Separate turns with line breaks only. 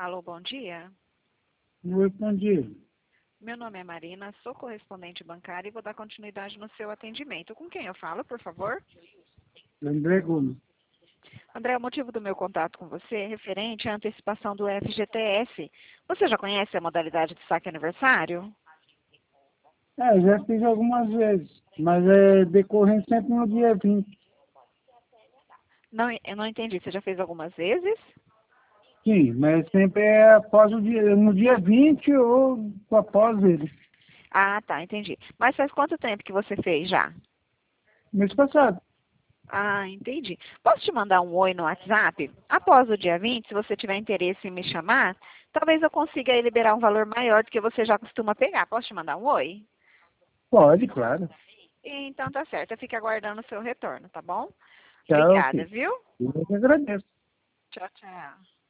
Alô, bom dia.
Oi, bom dia.
Meu nome é Marina, sou correspondente bancária e vou dar continuidade no seu atendimento. Com quem eu falo, por favor?
André Gomes.
André, o motivo do meu contato com você é referente à antecipação do FGTS. Você já conhece a modalidade de saque aniversário?
Já fiz algumas vezes, mas é decorrente sempre no dia 20.
Não, eu não entendi. Você já fez algumas vezes?
Sim, mas sempre é após o dia, no dia 20 ou após ele.
Ah, tá, entendi. Mas faz quanto tempo que você fez já?
Mês passado.
Ah, entendi. Posso te mandar um oi no WhatsApp? Após o dia 20, se você tiver interesse em me chamar, talvez eu consiga aí liberar um valor maior do que você já costuma pegar. Posso te mandar um oi?
Pode, claro.
Então tá certo, eu fico aguardando o seu retorno, tá bom?
Tá,
Obrigada,
ok.
viu?
Eu que agradeço.
Tchau, tchau.